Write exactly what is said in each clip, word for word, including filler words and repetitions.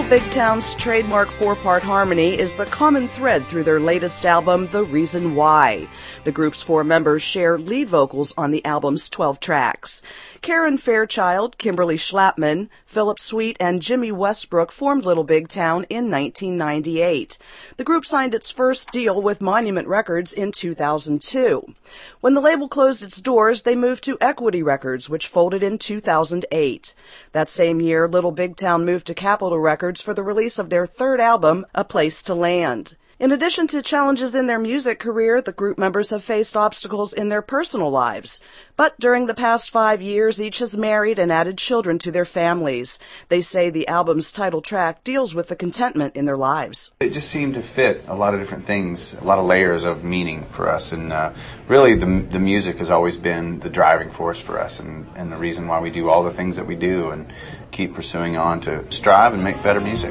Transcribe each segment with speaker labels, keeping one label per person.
Speaker 1: Little Big Town's trademark four-part harmony is the common thread through their latest album, The Reason Why. The group's four members share lead vocals on the album's twelve tracks. Karen Fairchild, Kimberly Schlapman, Philip Sweet, and Jimmy Westbrook formed Little Big Town in nineteen ninety-eight. The group signed its first deal with Monument Records in two thousand two. When the label closed its doors, they moved to Equity Records, which folded in two thousand eight. That same year, Little Big Town moved to Capitol Records for the release of their third album, A Place to Land. In addition to challenges in their music career, the group members have faced obstacles in their personal lives. But during the past five years, each has married and added children to their families. They say the album's title track deals with the contentment in their lives.
Speaker 2: It just seemed to fit a lot of different things, a lot of layers of meaning for us. And uh, really, the the music has always been the driving force for us and, and the reason why we do all the things that we do and keep pursuing on to strive and make better music.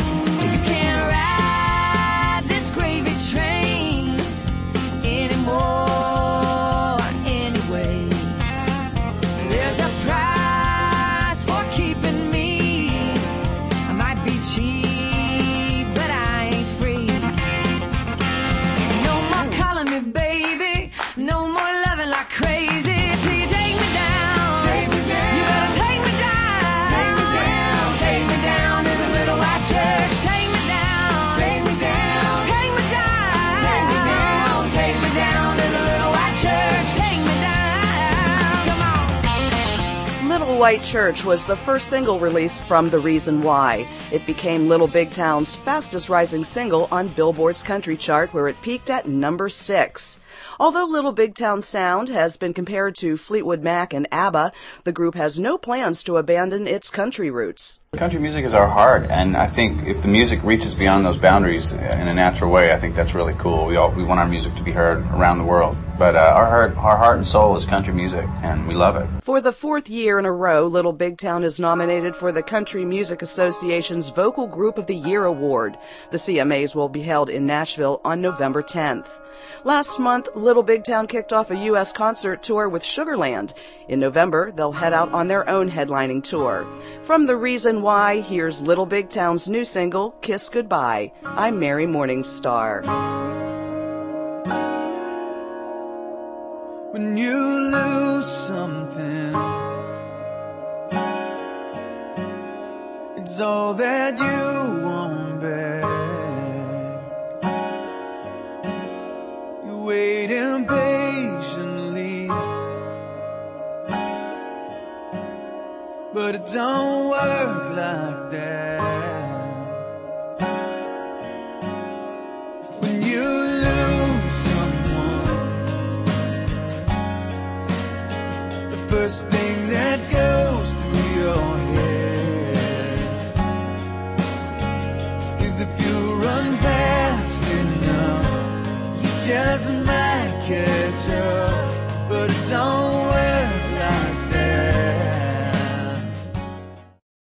Speaker 1: White Church was the first single released from The Reason Why. It became Little Big Town's fastest rising single on Billboard's country chart, where it peaked at number six. Although Little Big Town's sound has been compared to Fleetwood Mac and ABBA, the group has no plans to abandon its country roots.
Speaker 2: Country music is our heart, and I think if the music reaches beyond those boundaries in a natural way, I think that's really cool. We all we want our music to be heard around the world. But uh, our heart, our heart and soul is country music, and we love it.
Speaker 1: For the fourth year in a row, Little Big Town is nominated for the Country Music Association's Vocal Group of the Year Award. The C M As will be held in Nashville on November tenth. Last month, Little Big Town kicked off a U S concert tour with Sugarland. In November, they'll head out on their own headlining tour. From The Reason Why, here's Little Big Town's new single, Kiss Goodbye. I'm Mary Morningstar.
Speaker 3: When you lose something, it's all that you want back. You wait impatiently, but it don't work like that. When you lose someone, the first thing that goes through your head is if you run fast enough, you just might.